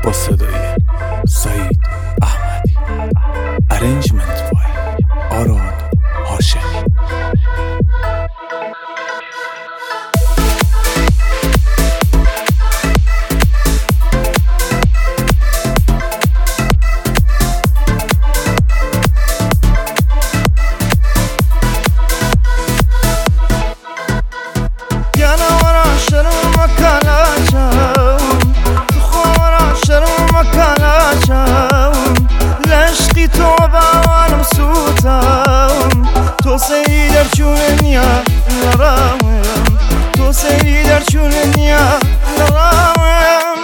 با صدای سعید احمدی، ارنجمنت بای آراد هاشمی. تو سری در چوننیا نراوم، تو سری در چوننیا نراوم.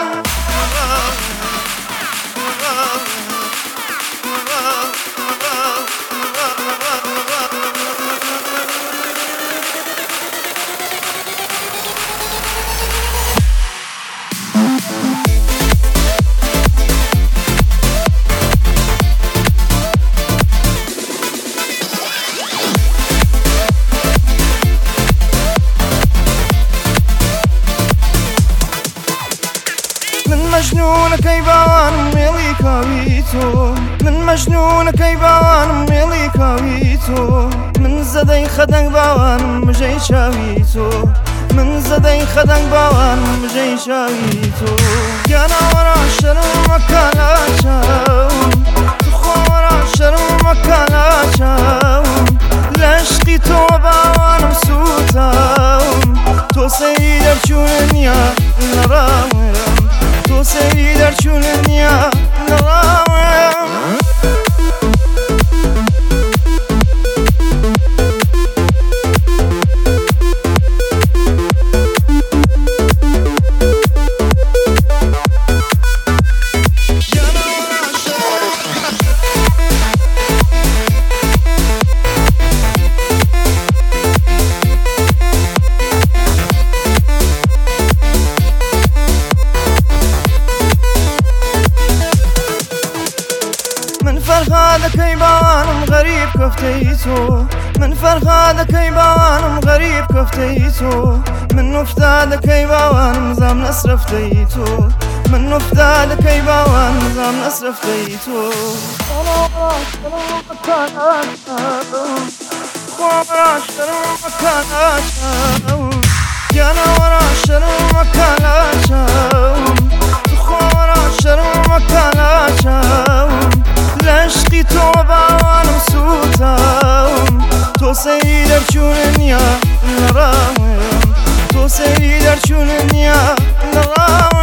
مجنون كيبان ميلي كاويتو، من مجنون كيبان ميلي كاويتو، من زدي خدن باوان مجي شاويتو، من زدي خدن باوان مجي شاويتو. يا نورا شرم مكانا شاون، تخورا شرم مكانا شاون، لشقي تو باوان مسوتاون، تو سيدر شونيا نراوم، تو سری در چوننیا نراوم. من فرخاد كيبانم غريب كفتيتو، من فرخاد كيبانم غريب كفتيتو، من نفتاد كيبانم زام نسرفتيتو، من نفتاد كيبانم زام نسرفتيتو. يا نورا شرم مكاناشاو، تخورا شرم مكاناشاو، لشقي تو باوان مسوتاوم، تو سری در چوننیا نراوم، تو سری در چوننیا نراوم.